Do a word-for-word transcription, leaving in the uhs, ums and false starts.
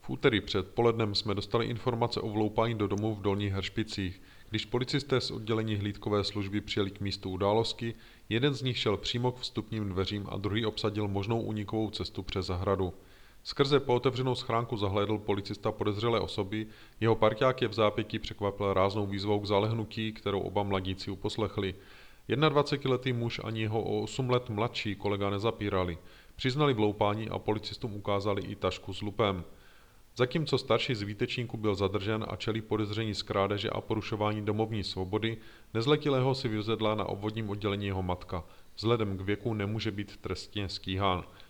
V úterý před polednem jsme dostali informace o vloupání do domu v Dolních Hršpicích. Když policisté z oddělení hlídkové služby přijeli k místu události, jeden z nich šel přímo k vstupním dveřím a druhý obsadil možnou únikovou cestu přes zahradu. Skrze pootevřenou schránku zahlédl policista podezřelé osoby, jeho parťák je v zápětí překvapil ráznou výzvou k zalehnutí, kterou oba mladíci uposlechli. jednadvacetiletý muž ani jeho o osm let mladší kolega nezapírali. Přiznali vloupání a policistům ukázali i tašku s lupem. Zatímco starší z výtečníků byl zadržen a čelí podezření z krádeže a porušování domovní svobody, nezletilého si vyzvedla na obvodním oddělení jeho matka. Vzhledem k věku nemůže být trestně stíhán.